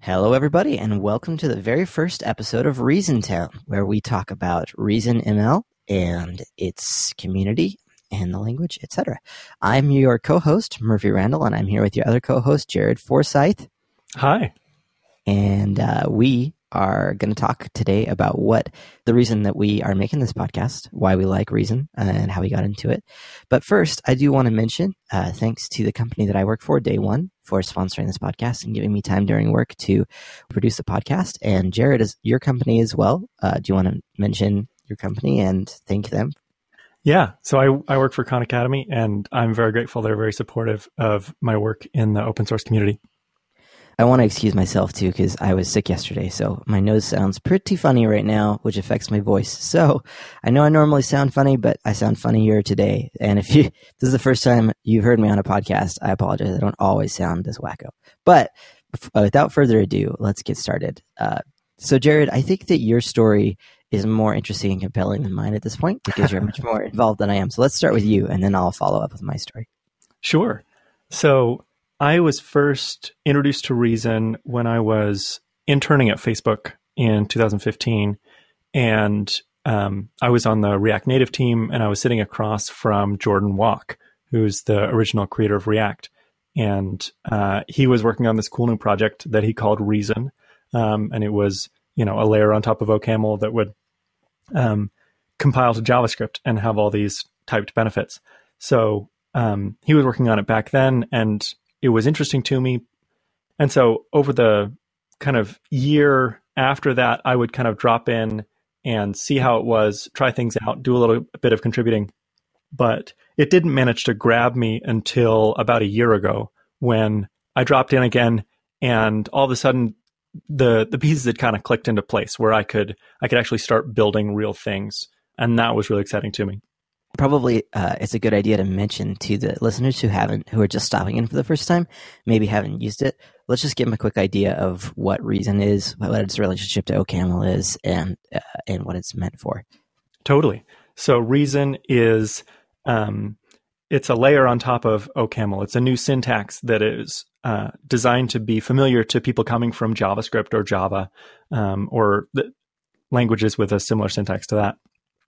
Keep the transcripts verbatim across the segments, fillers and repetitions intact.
Hello, everybody, and welcome to the very first episode of Reason Town, where we talk about Reason M L and its community and the language, et cetera. I'm your co-host, Murphy Randall, and I'm here with your other co-host, Jared Forsyth. Hi. And uh, we are going to talk today about what the reason that we are making this podcast, why we like Reason, uh, and how we got into it. But first, I do want to mention, uh, thanks to the company that I work for, Day One, for sponsoring this podcast and giving me time during work to produce the podcast. And Jared, is your company as well. Uh, do you want to mention your company and thank them? Yeah. So I, I work for Khan Academy, and I'm very grateful. They're very supportive of my work in the open source community. I want to excuse myself, too, because I was sick yesterday, so my nose sounds pretty funny right now, which affects my voice. So I know I normally sound funny, but I sound funnier today. And if you this is the first time you've heard me on a podcast, I apologize. I don't always sound this wacko. But without further ado, let's get started. Uh, so, Jared, I think that your story is more interesting and compelling than mine at this point, because you're much more involved than I am. So let's start with you, and then I'll follow up with my story. Sure. So I was first introduced to Reason when I was interning at Facebook in two thousand fifteen, and um, I was on the React Native team, and I was sitting across from Jordan Walk, who's the original creator of React, and uh, he was working on this cool new project that he called Reason, um, and it was you know a layer on top of OCaml that would um, compile to JavaScript and have all these typed benefits. So um, he was working on it back then, and it was interesting to me. And so over the kind of year after that, I would kind of drop in and see how it was, try things out, do a little bit of contributing. But it didn't manage to grab me until about a year ago when I dropped in again, and all of a sudden the the pieces had kind of clicked into place where I could I could actually start building real things. And that was really exciting to me. Probably uh, it's a good idea to mention to the listeners who haven't, who are just stopping in for the first time, maybe haven't used it. Let's just give them a quick idea of what Reason is, what its relationship to OCaml is, and uh, and what it's meant for. Totally. So Reason is um, it's a layer on top of OCaml. It's a new syntax that is uh, designed to be familiar to people coming from JavaScript or Java, um, or the languages with a similar syntax to that.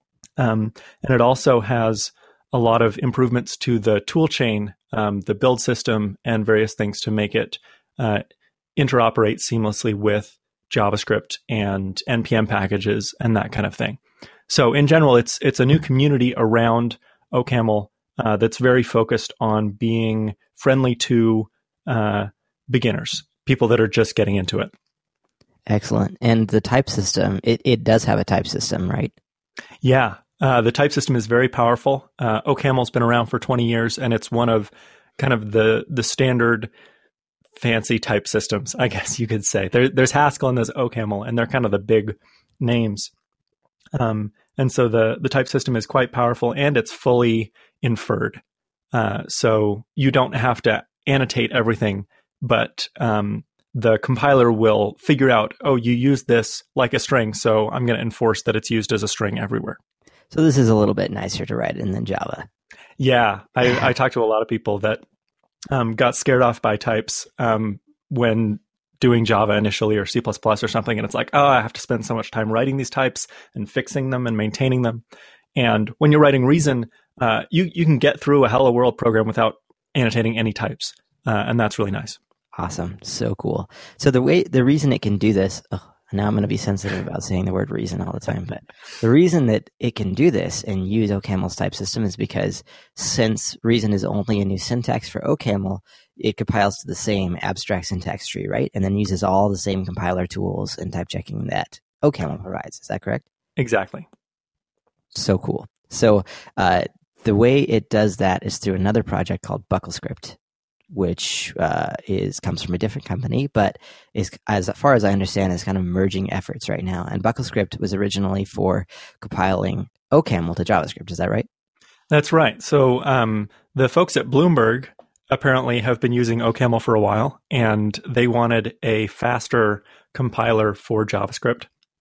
Um, and it also has a lot of improvements to the toolchain, um, the build system, and various things to make it uh, interoperate seamlessly with JavaScript and N P M packages and that kind of thing. So in general, it's it's a new community around OCaml uh, that's very focused on being friendly to uh, beginners, people that are just getting into it. Excellent. And the type system, it, it does have a type system, right? Yeah. Uh, the type system is very powerful. Uh, OCaml's been around for twenty years, and it's one of kind of the the standard fancy type systems, I guess you could say. There, there's Haskell and there's OCaml, and they're kind of the big names. Um, and so the, the type system is quite powerful, and it's fully inferred. Uh, so you don't have to annotate everything, but um, the compiler will figure out, oh, you use this like a string, so I'm going to enforce that it's used as a string everywhere. So this is a little bit nicer to write in than Java. Yeah, I, I talked to a lot of people that um, got scared off by types um, when doing Java initially or C plus plus or something. And it's like, oh, I have to spend so much time writing these types and fixing them and maintaining them. And when you're writing Reason, uh, you, you can get through a Hello World program without annotating any types. Uh, and that's really nice. Awesome. So cool. So the way, the reason it can do this, oh, now I'm going to be sensitive about saying the word reason all the time, but the reason that it can do this and use OCaml's type system is because since Reason is only a new syntax for OCaml, it compiles to the same abstract syntax tree, right? And then uses all the same compiler tools and type checking that OCaml provides. Is that correct? Exactly. So cool. So uh, the way it does that is through another project called BuckleScript, which uh, is comes from a different company, but is, as far as I understand, is kind of merging efforts right now. And BuckleScript was originally for compiling OCaml to JavaScript. Is that right? That's right. So um, the folks at Bloomberg apparently have been using OCaml for a while, and they wanted a faster compiler for JavaScript,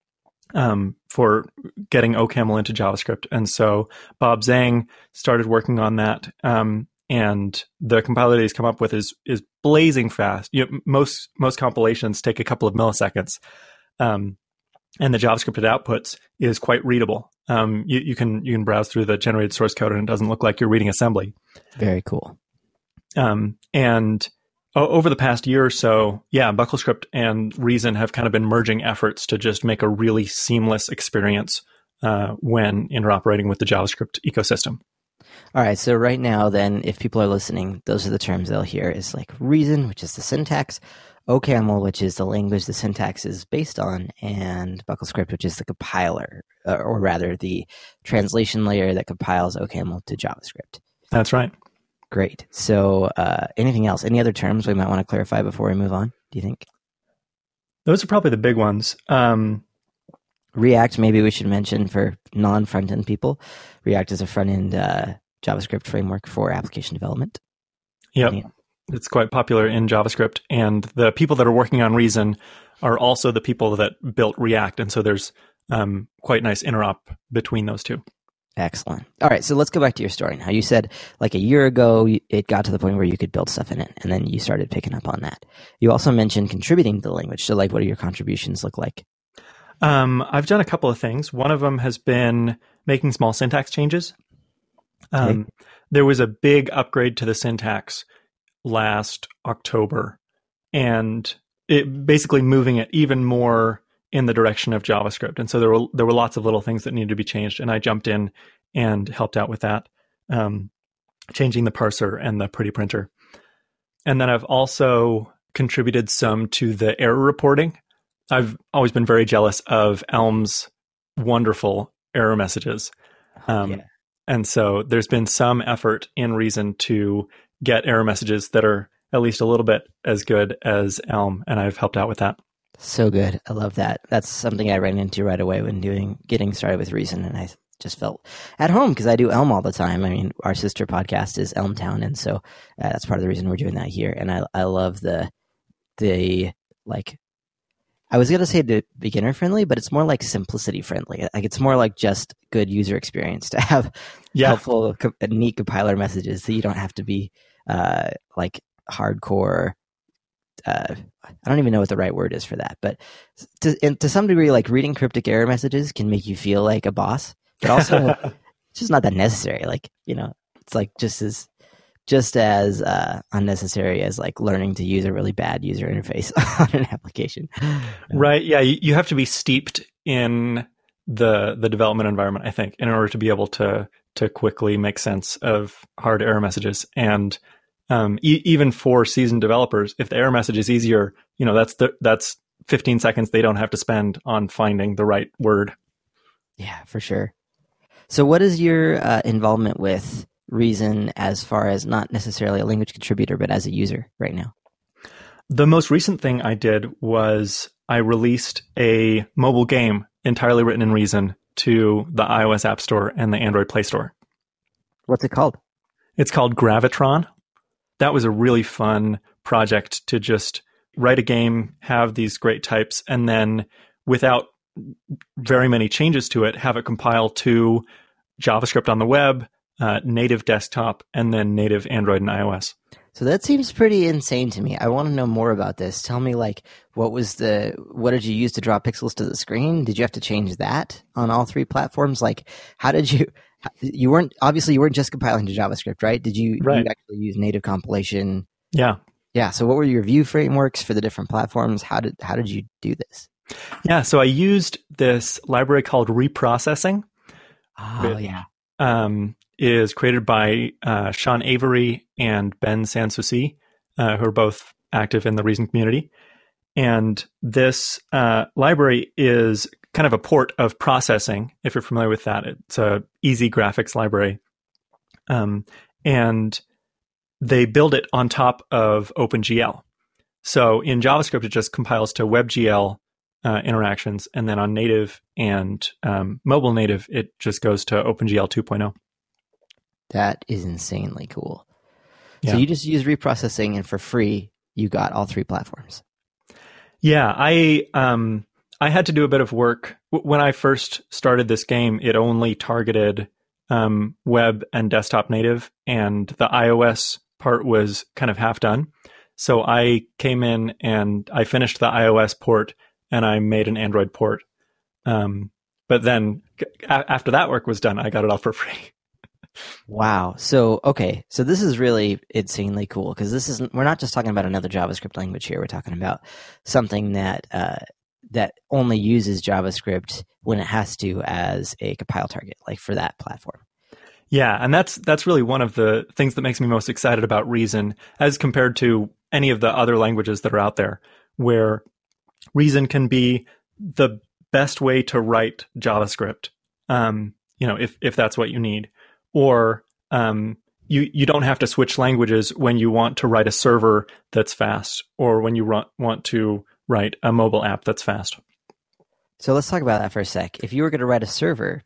um, for getting OCaml into JavaScript. And so Bob Zhang started working on that. Um, and the compiler that he's come up with is is blazing fast. You know, most most compilations take a couple of milliseconds, um, and the JavaScript it outputs is quite readable. Um, you, you can you can browse through the generated source code, and it doesn't look like you're reading assembly. Very cool. Um, and o- over the past year or so, yeah, BuckleScript and Reason have kind of been merging efforts to just make a really seamless experience uh, when interoperating with the JavaScript ecosystem. All right, so right now then, if people are listening, those are the terms they'll hear is like Reason, which is the syntax, OCaml, which is the language the syntax is based on, and BuckleScript, which is the compiler, uh, or rather the translation layer that compiles OCaml to JavaScript. That's right. Great. So uh, anything else? Any other terms we might want to clarify before we move on, do you think? Those are probably the big ones. Um, React, maybe we should mention for non-front-end people. React is a front-end uh, JavaScript framework for application development. Yep. Yeah. It's quite popular in JavaScript. And the people that are working on Reason are also the people that built React. And so there's um, quite nice interop between those two. Excellent. All right, so let's go back to your story now. You said like a year ago, it got to the point where you could build stuff in it, and then you started picking up on that. You also mentioned contributing to the language. So like, what do your contributions look like? Um, I've done a couple of things. One of them has been making small syntax changes. Um, okay. There was a big upgrade to the syntax last October, and it basically moving it even more in the direction of JavaScript. And so there were there were lots of little things that needed to be changed, and I jumped in and helped out with that, um, changing the parser and the pretty printer. And then I've also contributed some to the error reporting. I've always been very jealous of Elm's wonderful error messages. Um, yeah. And so there's been some effort in Reason to get error messages that are at least a little bit as good as Elm, and I've helped out with that. So good. I love that. That's something I ran into right away when doing getting started with Reason, and I just felt at home because I do Elm all the time. I mean, our sister podcast is Elmtown, and so uh, that's part of the reason we're doing that here. And I I love the the like I was gonna say the beginner friendly, but it's more like simplicity friendly. Like it's more like just good user experience to have yeah. helpful, neat compiler messages that you don't have to be uh, like hardcore. Uh, I don't even know what the right word is for that, but to and to some degree, like reading cryptic error messages can make you feel like a boss, but also it's just not that necessary. Like, you know, it's like just as just as uh, unnecessary as like learning to use a really bad user interface on an application. Right. Yeah. You, you have to be steeped in the the development environment, I think, in order to be able to to quickly make sense of hard error messages. And um, e- even for seasoned developers, if the error message is easier, you know, that's the that's fifteen seconds they don't have to spend on finding the right word. Yeah, for sure. So what is your uh, involvement with Reason as far as not necessarily a language contributor, but as a user right now? The most recent thing I did was I released a mobile game entirely written in Reason to the iOS App Store and the Android Play Store. What's it called? It's called Gravitron. That was a really fun project to just write a game, have these great types, and then without very many changes to it, have it compile to JavaScript on the web, uh, native desktop, and then native Android and iOS. So that seems pretty insane to me. I want to know more about this. Tell me, like, what was the, what did you use to draw pixels to the screen? Did you have to change that on all three platforms? Like, how did you, you weren't, obviously you weren't just compiling to JavaScript, right? Did you, right. you actually use native compilation? Yeah. Yeah. So what were your view frameworks for the different platforms? How did, how did you do this? Yeah. So I used this library called Reprocessing. Oh, which, yeah. Um, is created by uh, Sean Avery and Ben Sanssouci, uh, who are both active in the Reason community. And this uh, library is kind of a port of processing, if you're familiar with that. It's a easy graphics library. Um, and they build it on top of OpenGL. So in JavaScript, it just compiles to WebGL uh, interactions. And then on native and um, mobile native, it just goes to OpenGL two point oh. That is insanely cool. Yeah. So you just use reprocessing, and for free, you got all three platforms. Yeah, I um, I had to do a bit of work. When I first started this game, it only targeted um, web and desktop native, and the iOS part was kind of half done. So I came in and I finished the iOS port and I made an Android port. Um, but then a- after that work was done, I got it all for free. Wow. So, okay. So this is really insanely cool because this isn't, we're not just talking about another JavaScript language here. We're talking about something that, uh, that only uses JavaScript when it has to as a compile target, like for that platform. Yeah. And that's, that's really one of the things that makes me most excited about Reason as compared to any of the other languages that are out there, where Reason can be the best way to write JavaScript. Um, you know, if, if that's what you need. Or um, you you don't have to switch languages when you want to write a server that's fast, or when you run, want to write a mobile app that's fast. So let's talk about that for a sec. If you were going to write a server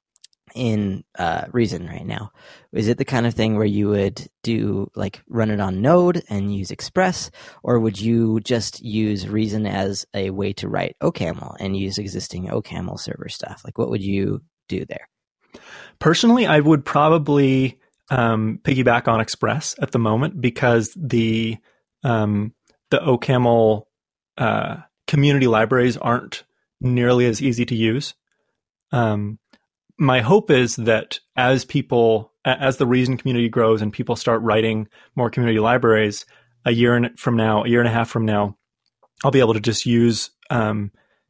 in uh, Reason right now, is it the kind of thing where you would do like run it on Node and use Express, or would you just use Reason as a way to write OCaml and use existing OCaml server stuff? Like, what would you do there? Personally, I would probably um, piggyback on Express at the moment because the um, the OCaml uh, community libraries aren't nearly as easy to use. Um, my hope is that as people, as the Reason community grows and people start writing more community libraries, a year from now, a year and a half from now, I'll be able to just use um,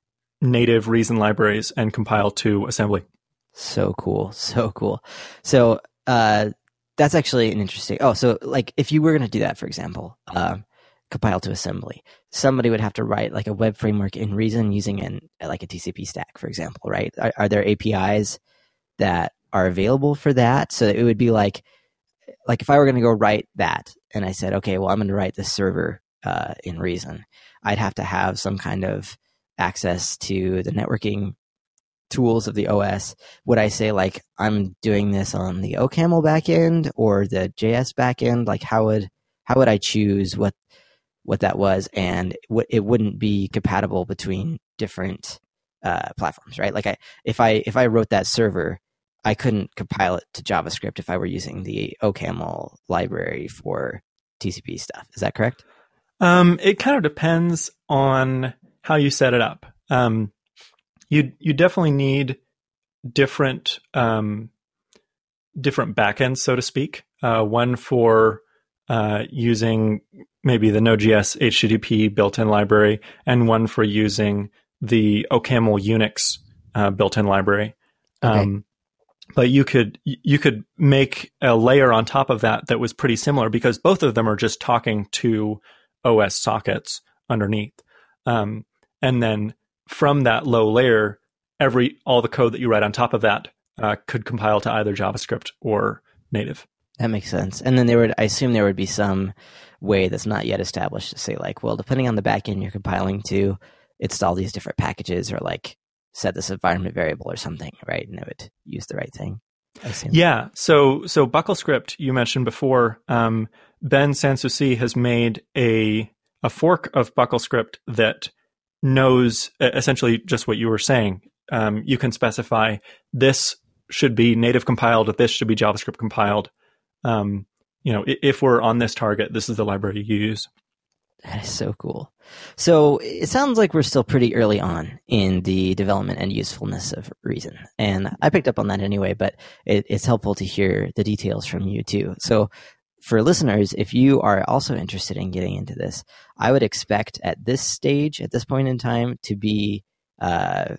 native Reason libraries and compile to assembly. So cool. So cool. So uh, that's actually an interesting... Oh, so like if you were going to do that, for example, uh, compile to assembly, somebody would have to write like a web framework in Reason using an like a T C P stack, for example, right? Are, are there A P Is that are available for that? So it would be like, like if I were going to go write that and I said, okay, well, I'm going to write this server uh, in Reason, I'd have to have some kind of access to the networking tools of the O S. Would I say like I'm doing this on the OCaml backend or the J S backend? Like how would how would I choose what what that was? And w- it wouldn't be compatible between different uh, platforms, right? Like I if I if I wrote that server, I couldn't compile it to JavaScript if I were using the OCaml library for T C P stuff. Is that correct? Um, it kind of depends on how you set it up. Um, You you definitely need different um, different backends, so to speak. Uh, one for uh, using maybe the Node.js H T T P built-in library, and one for using the OCaml Unix uh, built-in library. Okay. Um, but you could you could make a layer on top of that that was pretty similar because both of them are just talking to O S sockets underneath, um, and then from that low layer, every all the code that you write on top of that uh, could compile to either JavaScript or native. That makes sense. And then there would, I assume there would be some way that's not yet established to say like, well, depending on the backend you're compiling to, install these different packages or like set this environment variable or something, right? And it would use the right thing, I assume. Yeah. So so BuckleScript you mentioned before, um, Ben Sanssouci has made a a fork of BuckleScript that knows essentially just what you were saying. Um, you can specify this should be native compiled, this should be JavaScript compiled. Um, you know, if we're on this target, this is the library you use. That is so cool. So it sounds like we're still pretty early on in the development and usefulness of Reason. And I picked up on that anyway, but it, it's helpful to hear the details from you too. So for listeners, if you are also interested in getting into this, I would expect at this stage, at this point in time, to be uh,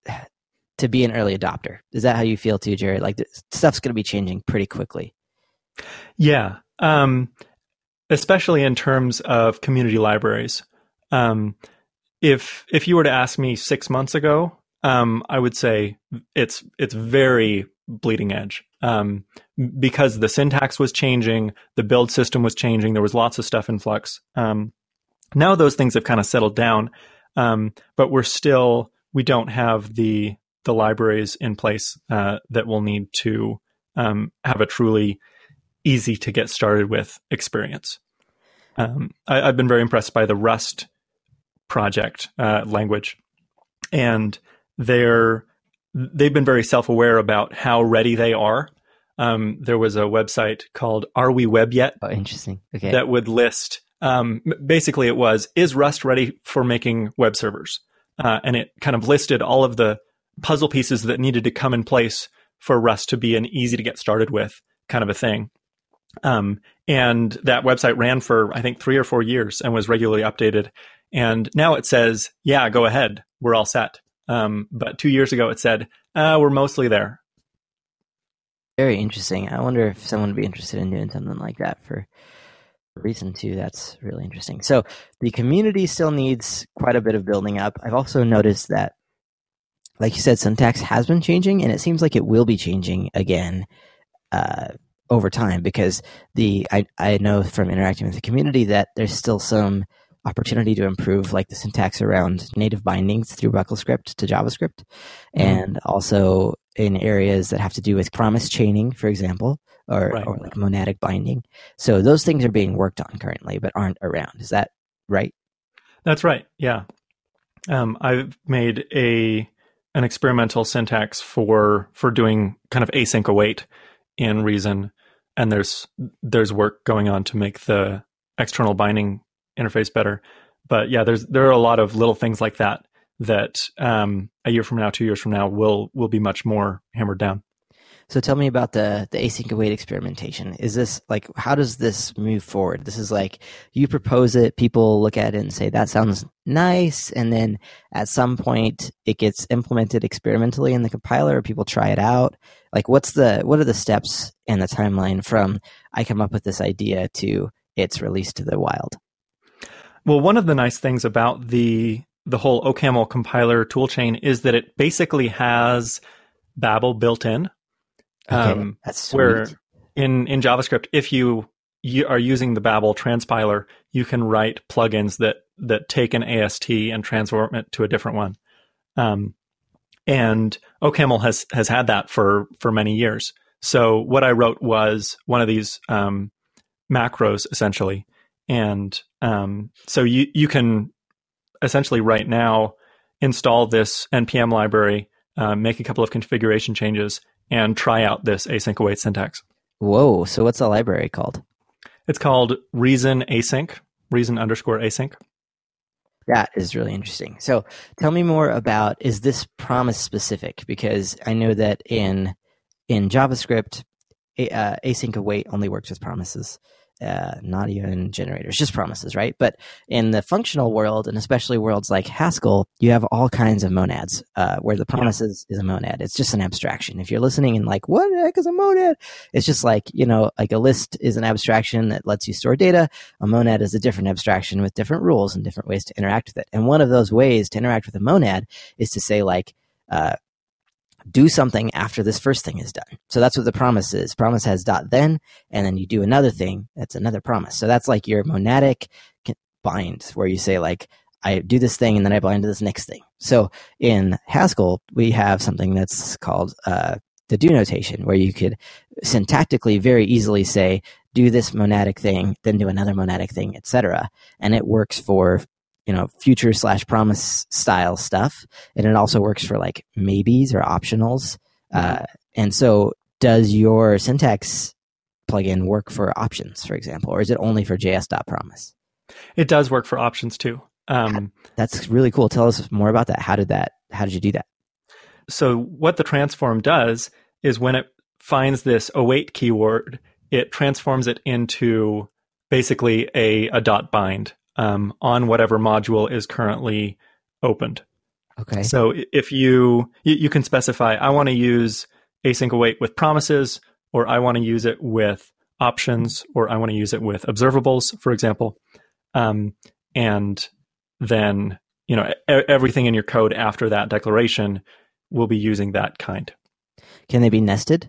to be an early adopter. Is that how you feel too, Jared? Like the stuff's going to be changing pretty quickly. Yeah, um, especially in terms of community libraries. Um, if if you were to ask me six months ago, um, I would say it's it's very bleeding edge. Um, because the syntax was changing, the build system was changing, there was lots of stuff in flux. Um, now those things have kind of settled down, um, but we're still, we don't have the the libraries in place uh, that we'll need to um, have a truly easy to get started with experience. Um, I, I've been very impressed by the Rust project uh, language, and they're they've been very self-aware about how ready they are um, there was a website called Are We Web Yet? Oh, interesting. Okay. That would list, um, basically it was, is Rust ready for making web servers? Uh, and it kind of listed all of the puzzle pieces that needed to come in place for Rust to be an easy to get started with kind of a thing. Um, and that website ran for, I think, three or four years and was regularly updated. And now it says, yeah, go ahead. We're all set. Um, but two years ago it said, uh, we're mostly there. Very interesting. I wonder if someone would be interested in doing something like that for Reason two. That's really interesting. So the community still needs quite a bit of building up. I've also noticed that, like you said, syntax has been changing, and it seems like it will be changing again uh, over time, because the I, I know from interacting with the community that there's still some opportunity to improve, like the syntax around native bindings through BuckleScript to JavaScript, mm-hmm. and also in areas that have to do with promise chaining, for example, or, right. or like monadic binding. So those things are being worked on currently, but aren't around. Is that right? That's right. Yeah. Um, I've made a an experimental syntax for for doing kind of async await in Reason, and there's there's work going on to make the external binding interface better. But yeah, there's there are a lot of little things like that that um, a year from now, two years from now, will will be much more hammered down. So tell me about the the async await experimentation. Is this like, how does this move forward? This is like, you propose it, people look at it and say, that sounds nice, and then at some point it gets implemented experimentally in the compiler, or people try it out. Like, what's the what are the steps and the timeline from I come up with this idea to it's released to the wild? Well, one of the nice things about the the whole OCaml compiler toolchain is that it basically has Babel built in. Okay, um, that's sweet. Where in, in JavaScript, if you, you are using the Babel transpiler, you can write plugins that that take an A S T and transform it to a different one. Um, and OCaml has has had that for for many years. So what I wrote was one of these um, macros, essentially. And um, so you, you can essentially right now install this N P M library, uh, make a couple of configuration changes, and try out this async await syntax. Whoa. So what's the library called? It's called Reason Async, Reason underscore async. That is really interesting. So tell me more about, is this promise specific? Because I know that in in JavaScript, uh, async await only works with promises. Uh, not even generators, just promises, right? But in the functional world, and especially worlds like Haskell, you have all kinds of monads, uh, where the promises yeah. is a monad. It's just an abstraction. If you're listening and like, what the heck is a monad? It's just like, you know, like a list is an abstraction that lets you store data. A monad is a different abstraction with different rules and different ways to interact with it. And one of those ways to interact with a monad is to say, like, uh, do something after this first thing is done. So that's what the promise is. Promise has dot then, and then you do another thing. That's another promise. So that's like your monadic bind, where you say, like, I do this thing and then I bind to this next thing. So in Haskell, we have something that's called uh, the do notation, where you could syntactically very easily say, do this monadic thing, then do another monadic thing, et cetera. And it works for, you know, future slash promise style stuff. And it also works for like maybes or optionals. Uh, and so does your syntax plugin work for options, for example, or is it only for js.promise? It does work for options too. Um, That's really cool. Tell us more about that. How did that, how did you do that? So what the transform does is when it finds this await keyword, it transforms it into basically a, a dot bind. Um, on whatever module is currently opened. Okay. So if you, you, you can specify, I want to use async await with promises, or I want to use it with options, or I want to use it with observables, for example. Um, and then, you know, e- everything in your code after that declaration will be using that kind. Can they be nested?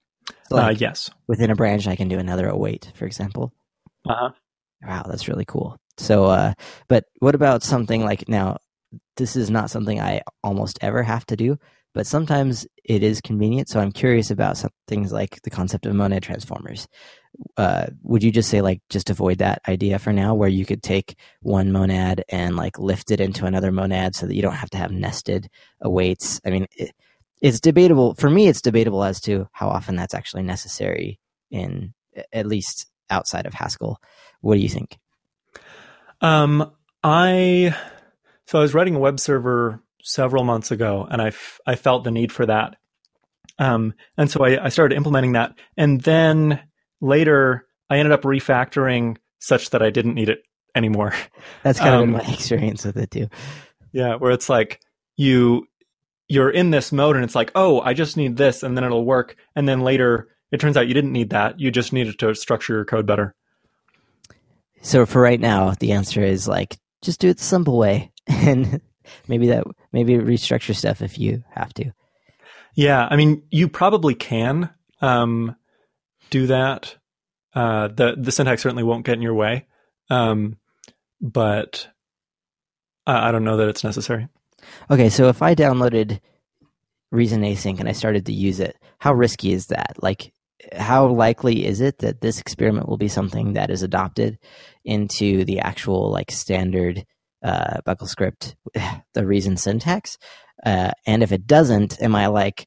So like uh, yes. Within a branch, I can do another await, for example. Uh-huh. Wow, that's really cool. So, uh, but what about something like, now, this is not something I almost ever have to do, but sometimes it is convenient. So I'm curious about some things like the concept of monad transformers. Uh, would you just say, like, just avoid that idea for now, where you could take one monad and like lift it into another monad so that you don't have to have nested awaits? I mean, it, it's debatable for me. It's debatable as to how often that's actually necessary in at least outside of Haskell. What do you think? Um, I so I was writing a web server several months ago, and I, f- I felt the need for that. Um, and so I, I started implementing that, and then later I ended up refactoring such that I didn't need it anymore. That's kind um, of been my experience with it too. Yeah, where it's like you you're in this mode, and it's like, oh, I just need this, and then it'll work. And then later, it turns out you didn't need that. You just needed to structure your code better. So for right now, the answer is like just do it the simple way, and maybe that maybe restructure stuff if you have to. Yeah, I mean, you probably can um, do that. Uh, the the syntax certainly won't get in your way, um, but I, I don't know that it's necessary. Okay, so if I downloaded Reason Async and I started to use it, how risky is that? Like, how likely is it that this experiment will be something that is adopted into the actual like standard uh, Buckle script, the Reason syntax? Uh, and if it doesn't, am I like,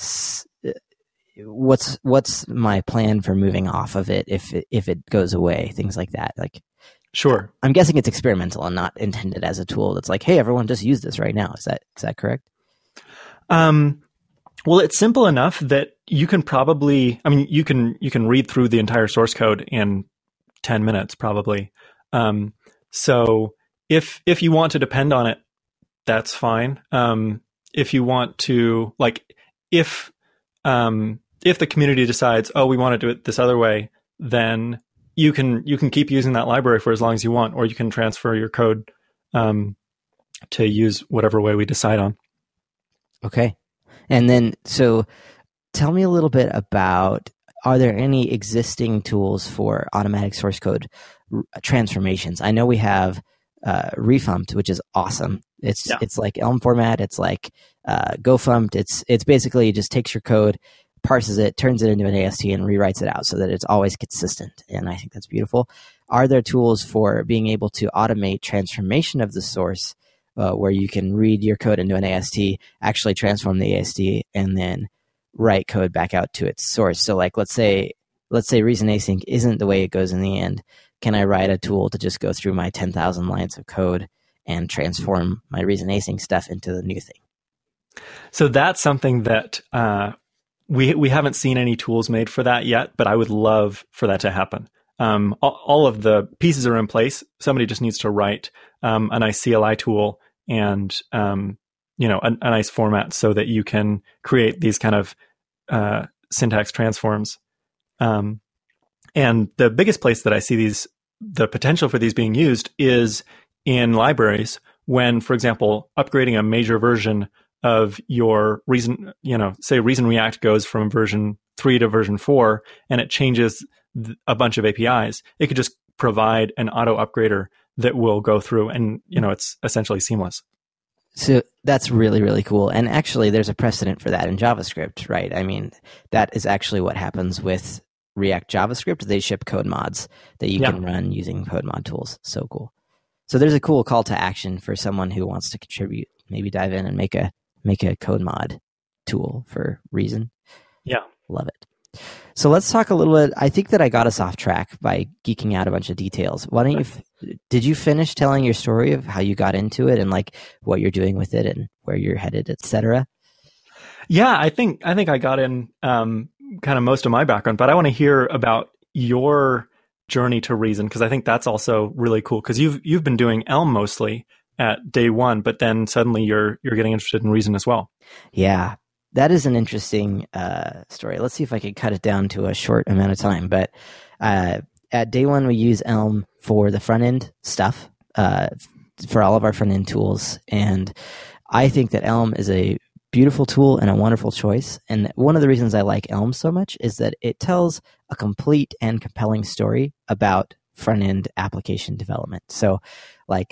what's what's my plan for moving off of it if it, if it goes away? Things like that. Like, sure. I'm guessing it's experimental and not intended as a tool that's like, hey, everyone, just use this right now. Is that is that correct? Um, well, it's simple enough that you can probably, I mean, you can you can read through the entire source code in ten minutes, probably. Um, so if if you want to depend on it, that's fine. Um, if you want to, like, if um, if the community decides, oh, we want to do it this other way, then you can you can keep using that library for as long as you want, or you can transfer your code um, to use whatever way we decide on. Okay. And then, so tell me a little bit about, are there any existing tools for automatic source code r- transformations? I know we have uh, Refumped, which is awesome. It's yeah. it's like Elm format. It's like uh, GoFumped. It's it's basically just takes your code, parses it, turns it into an A S T, and rewrites it out so that it's always consistent. And I think that's beautiful. Are there tools for being able to automate transformation of the source, uh, where you can read your code into an A S T, actually transform the A S T, and then write code back out to its source? So, like, let's say let's say Reason Async isn't the way it goes in the end. Can I write a tool to just go through my ten thousand lines of code and transform my Reason Async stuff into the new thing? So that's something that uh, we we haven't seen any tools made for that yet, but I would love for that to happen. Um, all, all of the pieces are in place. Somebody just needs to write um, a nice C L I tool and um, you know a, a nice format so that you can create these kind of uh, syntax transforms. Um, and the biggest place that I see these the potential for these being used is in libraries when, for example, upgrading a major version of your Reason, you know, say Reason React goes from version three to version four, and it changes th- a bunch of A P Is. It could just provide an auto upgrader that will go through, and you know, it's essentially seamless. So that's really, really cool. And actually, there's a precedent for that in JavaScript, right? I mean, that is actually what happens with React JavaScript. They ship code mods that you yeah. can run using code mod tools. So cool. So there's a cool call to action for someone who wants to contribute. Maybe dive in and make a make a code mod tool for Reason. Yeah. Love it. So let's talk a little bit. I think that I got us off track by geeking out a bunch of details. Why don't you, f- did you finish telling your story of how you got into it and like what you're doing with it and where you're headed, et cetera? Yeah, I think, I think I got in um, kind of most of my background, but I want to hear about your journey to Reason, because I think that's also really cool, because you've, you've been doing Elm mostly at day one, but then suddenly you're, you're getting interested in Reason as well. Yeah. That is an interesting uh, story. Let's see if I can cut it down to a short amount of time. But uh, at day one, we use Elm for the front end stuff, uh, for all of our front end tools. And I think that Elm is a beautiful tool and a wonderful choice. And one of the reasons I like Elm so much is that it tells a complete and compelling story about front end application development. So, like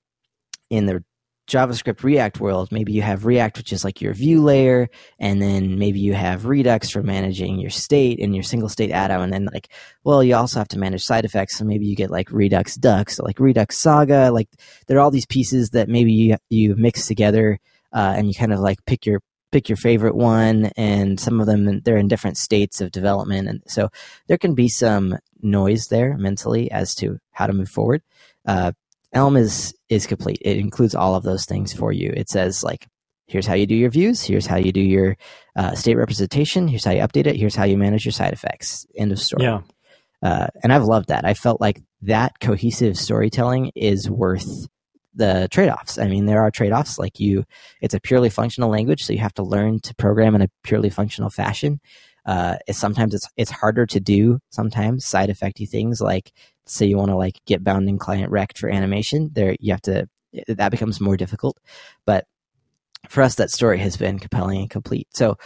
in the JavaScript React world, maybe you have React, which is like your view layer, and then maybe you have Redux for managing your state and your single state add-on, and then like, well, you also have to manage side effects, so maybe you get like Redux Duck, so like Redux Saga, like there are all these pieces that maybe you, you mix together, uh, and you kind of like pick your pick your favorite one, and some of them, they're in different states of development. And so there can be some noise there mentally as to how to move forward. Uh, Elm is is complete. It includes all of those things for you. It says, like, here's how you do your views. Here's how you do your uh, state representation. Here's how you update it. Here's how you manage your side effects. End of story. Yeah. Uh, and I've loved that. I felt like that cohesive storytelling is worth the trade-offs. I mean, there are trade-offs. Like you, it's a purely functional language, so you have to learn to program in a purely functional fashion. Uh, it's, sometimes it's it's harder to do. Sometimes side effecty things, like say you want to like get bounding client rect for animation. There, you have to. That becomes more difficult. But for us, that story has been compelling and complete. So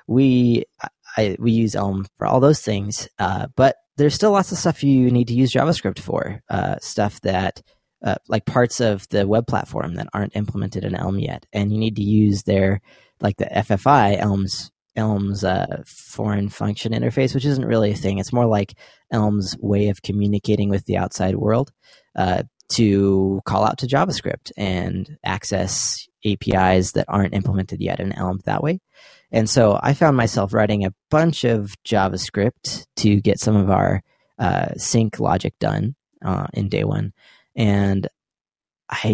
we I, we use Elm for all those things, uh, but there's still lots of stuff you need to use JavaScript for. Uh, stuff that uh, like parts of the web platform that aren't implemented in Elm yet, and you need to use their like the F F I Elm's Elm's uh, foreign function interface, which isn't really a thing. It's more like Elm's way of communicating with the outside world uh, to call out to JavaScript and access A P Is that aren't implemented yet in Elm that way. And so I found myself writing a bunch of JavaScript to get some of our uh, sync logic done uh, in day one. And I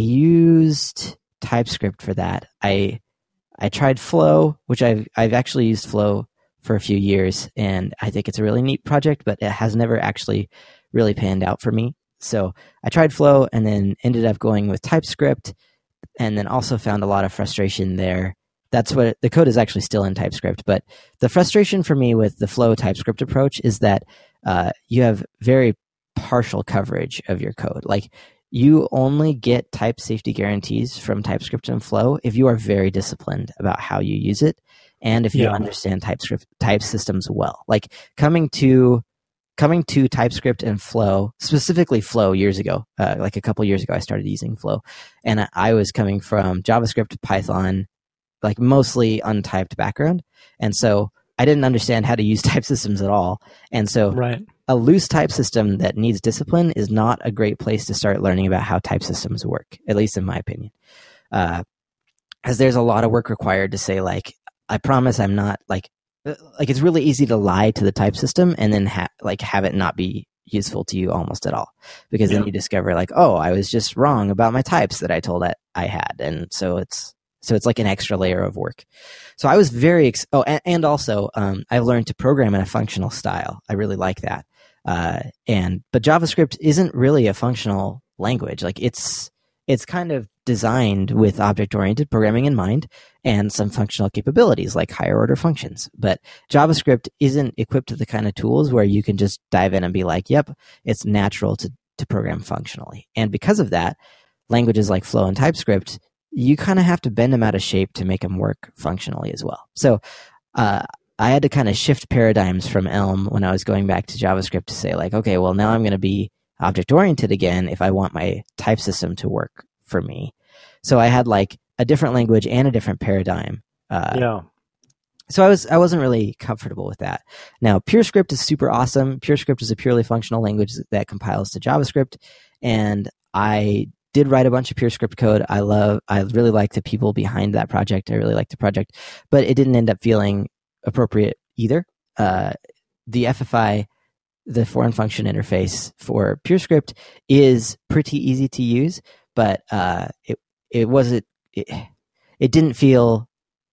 used TypeScript for that. I I tried Flow, which I've I've actually used Flow for a few years, and I think it's a really neat project, but it has never actually really panned out for me. So I tried Flow and then ended up going with TypeScript, and then also found a lot of frustration there. That's what the code is actually still in TypeScript, but the frustration for me with the Flow TypeScript approach is that uh, you have very partial coverage of your code. Like you only get type safety guarantees from TypeScript and Flow if you are very disciplined about how you use it, and if you Yeah. understand TypeScript type systems well. Like coming to coming to TypeScript and Flow, specifically Flow years ago, uh, like a couple years ago, I started using Flow, and I, I was coming from JavaScript, Python, like mostly untyped background, and so I didn't understand how to use type systems at all. And so Right. a loose type system that needs discipline is not a great place to start learning about how type systems work, at least in my opinion. Uh, as there's a lot of work required to say, like, I promise I'm not, like, like it's really easy to lie to the type system and then ha- like have it not be useful to you almost at all. Because Yeah. then you discover, like, oh, I was just wrong about my types that I told that I had. And so it's, So it's like an extra layer of work. So I was very, ex- oh, and, and also um, I've learned to program in a functional style. I really like that. Uh, and but JavaScript isn't really a functional language. Like it's it's kind of designed with object-oriented programming in mind and some functional capabilities like higher order functions. But JavaScript isn't equipped with the kind of tools where you can just dive in and be like, yep, it's natural to to program functionally. And because of that, languages like Flow and TypeScript, you kind of have to bend them out of shape to make them work functionally as well. So uh, I had to kind of shift paradigms from Elm when I was going back to JavaScript to say, like, okay, well, now I'm going to be object-oriented again if I want my type system to work for me. So I had like a different language and a different paradigm. Uh, Yeah. So I was I wasn't really comfortable with that. Now, PureScript is super awesome. PureScript is a purely functional language that compiles to JavaScript, and I did write a bunch of PureScript code. I love, I really like the people behind that project. I really like the project, but it didn't end up feeling appropriate either. Uh, the F F I, the foreign function interface for PureScript, is pretty easy to use, but uh, it it wasn't. It, it didn't feel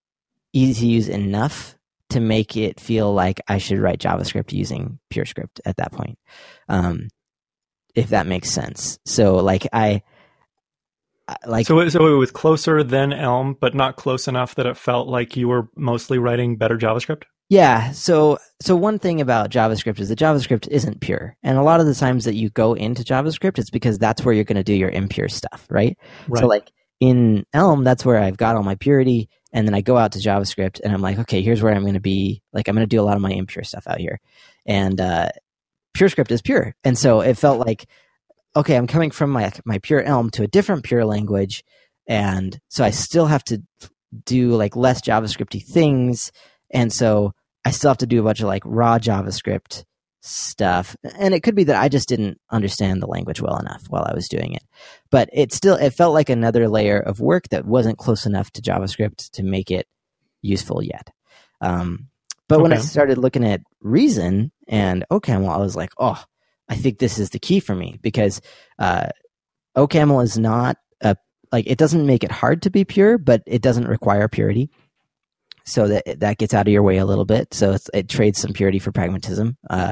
easy to use enough to make it feel like I should write JavaScript using PureScript at that point, um, if that makes sense. So, like I. Like, so, it, so it was closer than Elm, but not close enough that it felt like you were mostly writing better JavaScript? Yeah. So, so one thing about JavaScript is that JavaScript isn't pure. And a lot of the times that you go into JavaScript, it's because that's where you're going to do your impure stuff, right? Right. So like in Elm, that's where I've got all my purity. And then I go out to JavaScript and I'm like, okay, here's where I'm going to be. Like, I'm going to do a lot of my impure stuff out here. And uh, PureScript is pure. And so it felt like, okay, I'm coming from my my pure Elm to a different pure language, and so I still have to do like less JavaScripty things, and so I still have to do a bunch of like raw JavaScript stuff. And it could be that I just didn't understand the language well enough while I was doing it, but it still it felt like another layer of work that wasn't close enough to JavaScript to make it useful yet. Um, but when I Okay. started looking at Reason and OCaml, I was like, oh, I think this is the key for me, because uh, OCaml is not a, like, it doesn't make it hard to be pure, but it doesn't require purity. So that that gets out of your way a little bit. So it's, it trades some purity for pragmatism. Uh,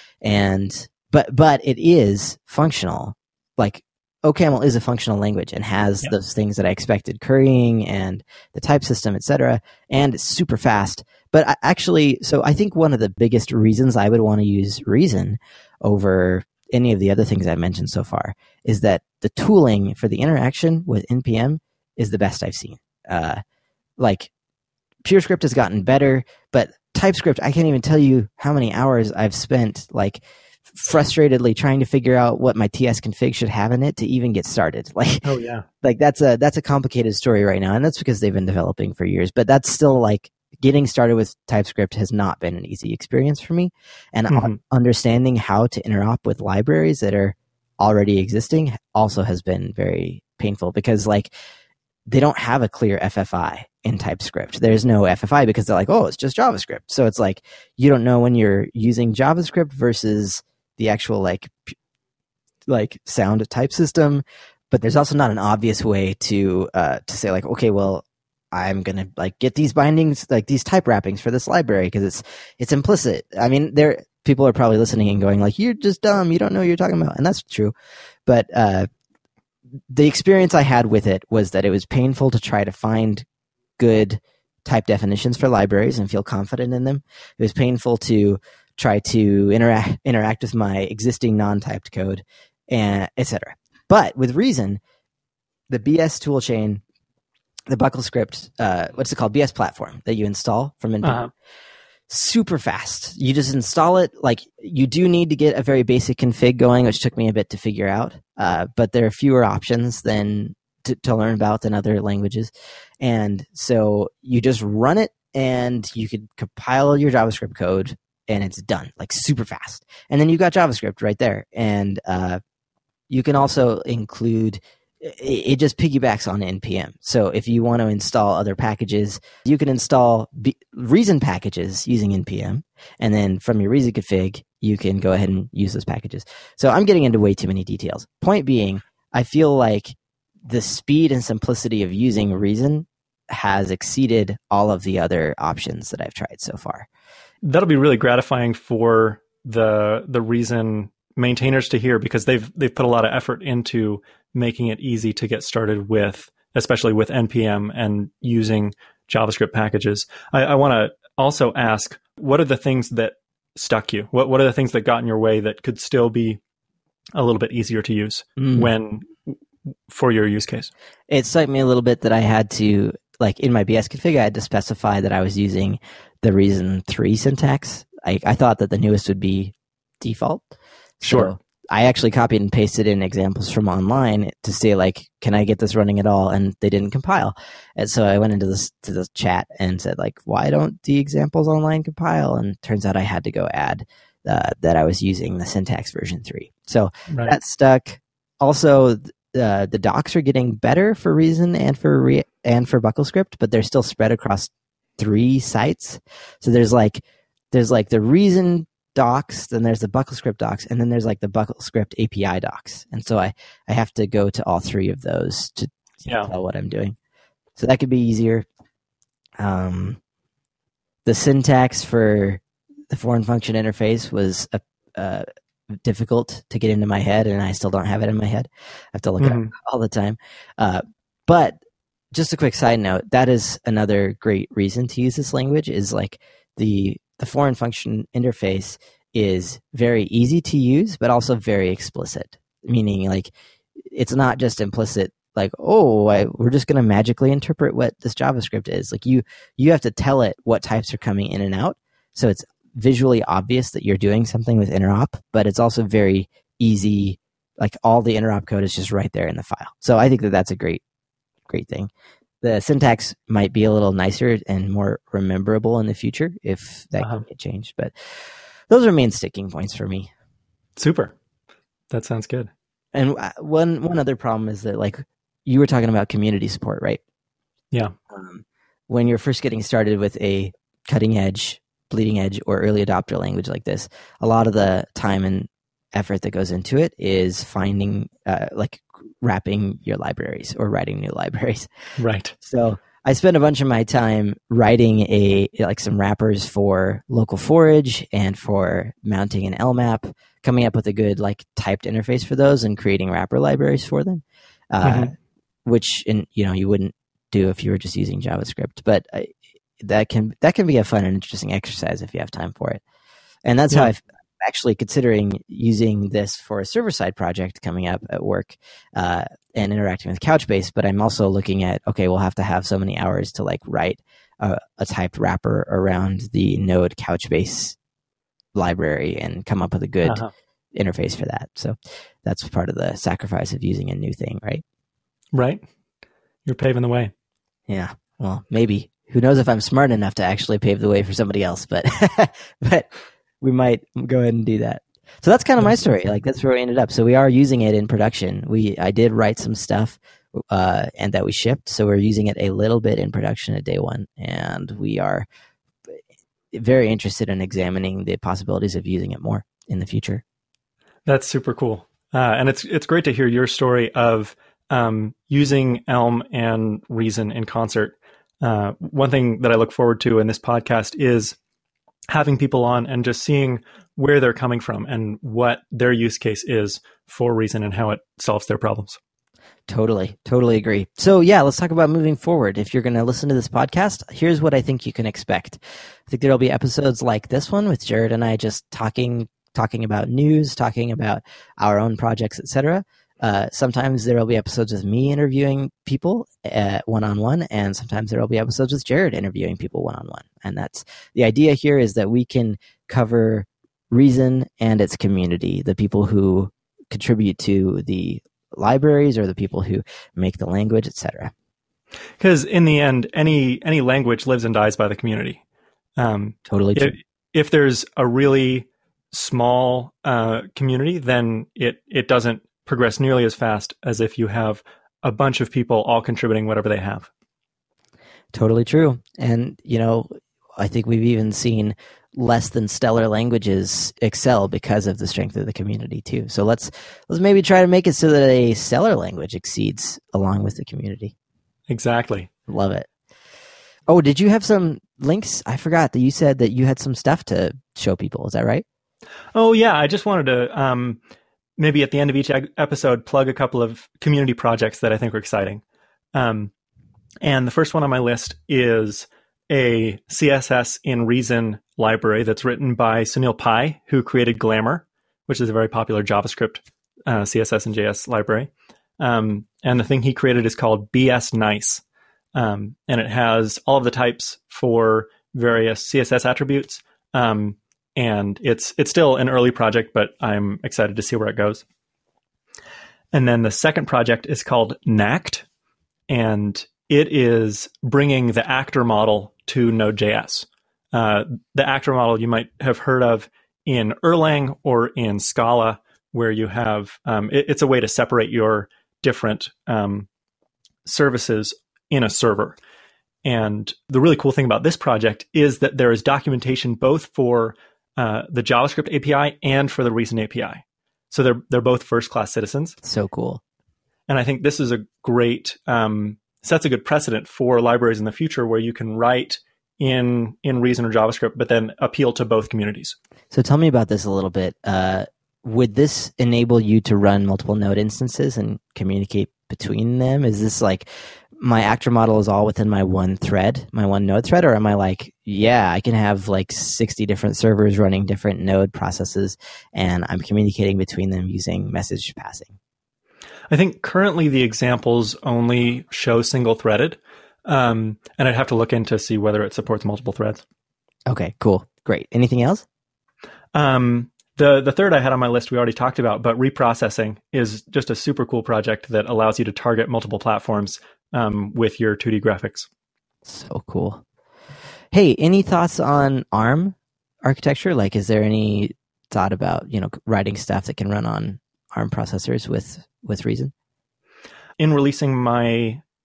and but but it is functional. Like OCaml is a functional language and has Yeah. those things that I expected: currying and the type system, et cetera. And it's super fast. But I, actually, so I think one of the biggest reasons I would want to use Reason over any of the other things I've mentioned so far is that the tooling for the interaction with N P M is the best I've seen. Uh, like PureScript has gotten better, but TypeScript, I can't even tell you how many hours I've spent like frustratedly trying to figure out what my T S config should have in it to even get started. Like, Oh yeah. like that's a that's a complicated story right now, and that's because they've been developing for years. But that's still like getting started with TypeScript has not been an easy experience for me, and Mm-hmm. understanding how to interop with libraries that are already existing also has been very painful, because like they don't have a clear F F I in TypeScript. There's no F F I because they're like, oh, it's just JavaScript. So it's like you don't know when you're using JavaScript versus the actual like p- like sound type system. But there's also not an obvious way to uh, to say like, okay, well, I'm gonna like get these bindings, like these type wrappings for this library because it's it's implicit. I mean, there people are probably listening and going like, you're just dumb, you don't know what you're talking about, and that's true. But uh, the experience I had with it was that it was painful to try to find good type definitions for libraries and feel confident in them. It was painful to try to interact interact with my existing non-typed code, and et cetera. But with Reason, the B S toolchain, the BuckleScript, uh, what's it called? B S platform that you install from N P M. Uh-huh. Super fast. You just install it. Like, you do need to get a very basic config going, which took me a bit to figure out. Uh, but there are fewer options than to, to learn about than other languages. And so you just run it and you could compile your JavaScript code and it's done, like super fast. And then you got JavaScript right there. And uh, you can also include, it just piggybacks on N P M. So if you want to install other packages, you can install B- Reason packages using N P M. And then from your Reason config, you can go ahead and use those packages. So I'm getting into way too many details. Point being, I feel like the speed and simplicity of using Reason has exceeded all of the other options that I've tried so far. That'll be really gratifying for the the Reason maintainers to hear, because they've they've put a lot of effort into making it easy to get started with, especially with N P M and using JavaScript packages. I, I want to also ask, what are the things that stuck you? What what are the things that got in your way that could still be a little bit easier to use Mm. when for your use case? It stuck me a little bit that I had to, like in my B S config, I had to specify that I was using the Reason three syntax. I, I thought that the newest would be default. Sure. So I actually copied and pasted in examples from online to say, like, can I get this running at all? And they didn't compile. And so I went into this to the chat and said, like, why don't the examples online compile? And turns out I had to go add uh, that I was using the syntax version three. So Right. that stuck. Also, uh, the docs are getting better for Reason and for Re- and for BuckleScript, but they're still spread across three sites. So there's like there's like the Reason docs, then there's the BuckleScript docs, and then there's like the BuckleScript A P I docs. And so I, I have to go to all three of those to, to Yeah. tell what I'm doing. So that could be easier. Um, the syntax for the foreign function interface was uh, uh, difficult to get into my head, and I still don't have it in my head. I have to look Mhm. it up all the time. Uh, but just a quick side note, that is another great reason to use this language, is like the the foreign function interface is very easy to use, but also very explicit, meaning like it's not just implicit, like, oh, I, we're just going to magically interpret what this JavaScript is. Like you, you have to tell it what types are coming in and out. So it's visually obvious that you're doing something with interop, but it's also very easy. Like all the interop code is just right there in the file. So I think that that's a great, great thing. The syntax might be a little nicer and more rememberable in the future if that Uh-huh. can get changed. But those are main sticking points for me. Super. That sounds good. And one one other problem is that, like, you were talking about community support, right? Yeah. Um, when you're first getting started with a cutting edge, bleeding edge, or early adopter language like this, a lot of the time and effort that goes into it is finding, uh, like wrapping your libraries or writing new libraries. Right. So I spent a bunch of my time writing a like some wrappers for local forage and for mounting an L map, coming up with a good like typed interface for those and creating wrapper libraries for them, uh, mm-hmm. which in you know you wouldn't do if you were just using JavaScript. But I, that can that can be a fun and interesting exercise if you have time for it. And that's yeah. how I've actually considering using this for a server-side project coming up at work uh, and interacting with Couchbase, but I'm also looking at, okay, we'll have to have so many hours to like write a, a typed wrapper around the Node Couchbase library and come up with a good uh-huh. interface for that. So that's part of the sacrifice of using a new thing, right? Right. You're paving the way. Yeah. Well, maybe. Who knows if I'm smart enough to actually pave the way for somebody else, but but we might go ahead and do that. So that's kind of my story. Like that's where we ended up. So we are using it in production. We I did write some stuff uh, and that we shipped. So we're using it a little bit in production at day one, and we are very interested in examining the possibilities of using it more in the future. That's super cool, uh, and it's it's great to hear your story of um, using Elm and Reason in concert. Uh, one thing that I look forward to in this podcast is having people on and just seeing where they're coming from and what their use case is for Reason and how it solves their problems. Totally, totally agree. So yeah, let's talk about moving forward. If you're going to listen to this podcast, here's what I think you can expect. I think there'll be episodes like this one with Jared and I just talking, talking about news, talking about our own projects, et cetera. Uh, sometimes there will be episodes with me interviewing people uh, one-on-one, and sometimes there will be episodes with Jared interviewing people one-on-one. And that's the idea here, is that we can cover Reason and its community, the people who contribute to the libraries or the people who make the language, et cetera. Because in the end, any any language lives and dies by the community. Um, totally true. If, if there's a really small uh, community, then it it doesn't progress nearly as fast as if you have a bunch of people all contributing whatever they have. Totally true. And, you know, I think we've even seen less than stellar languages excel because of the strength of the community too. So let's let's maybe try to make it so that a stellar language exceeds along with the community. Exactly. Love it. Oh, did you have some links? I forgot that you said that you had some stuff to show people. Is that right? Oh, yeah. I just wanted to... Um, maybe at the end of each episode, plug a couple of community projects that I think are exciting. Um, and the first one on my list is a C S S in Reason library that's written by Sunil Pai, who created Glamour, which is a very popular JavaScript uh, C S S and J S library. Um, and the thing he created is called B S Nice. Um, and it has all of the types for various C S S attributes. Um, And it's it's still an early project, but I'm excited to see where it goes. And then the second project is called Nact, and it is bringing the actor model to Node.js. Uh, the actor model you might have heard of in Erlang or in Scala, where you have, um, it, it's a way to separate your different um, services in a server. And the really cool thing about this project is that there is documentation both for Uh, the JavaScript A P I and for the Reason A P I. So they're they're both first-class citizens. So cool. And I think this is a great, um, sets a good precedent for libraries in the future where you can write in in Reason or JavaScript, but then appeal to both communities. So tell me about this a little bit. Uh, would this enable you to run multiple node instances and communicate between them? Is this like, my actor model is all within my one thread, my one node thread, or am I like, yeah, I can have like sixty different servers running different node processes and I'm communicating between them using message passing? I think currently the examples only show single threaded, um, and I'd have to look in to see whether it supports multiple threads. Okay, cool. Great. Anything else? Um, the, the third I had on my list we already talked about, but reprocessing is just a super cool project that allows you to target multiple platforms um, with your two D graphics. So cool. Hey, any thoughts on ARM architecture? Like, is there any thought about, you know, writing stuff that can run on ARM processors with, with Reason? In releasing my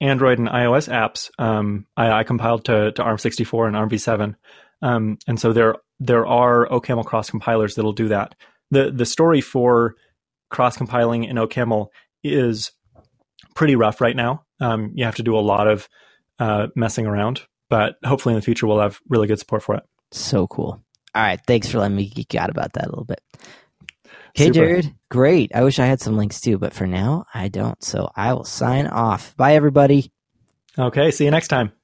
Android and iOS apps, um, I, I compiled to, to ARM sixty-four and ARM v seven. Um, and so there there are OCaml cross compilers that'll do that. The the story for cross compiling in OCaml is pretty rough right now. Um, you have to do a lot of uh, messing around, but hopefully in the future we'll have really good support for it. So cool. All right, thanks for letting me geek out about that a little bit. Okay, Super. Jared, great. I wish I had some links too, but for now I don't. So I will sign off. Bye, everybody. Okay, see you next time.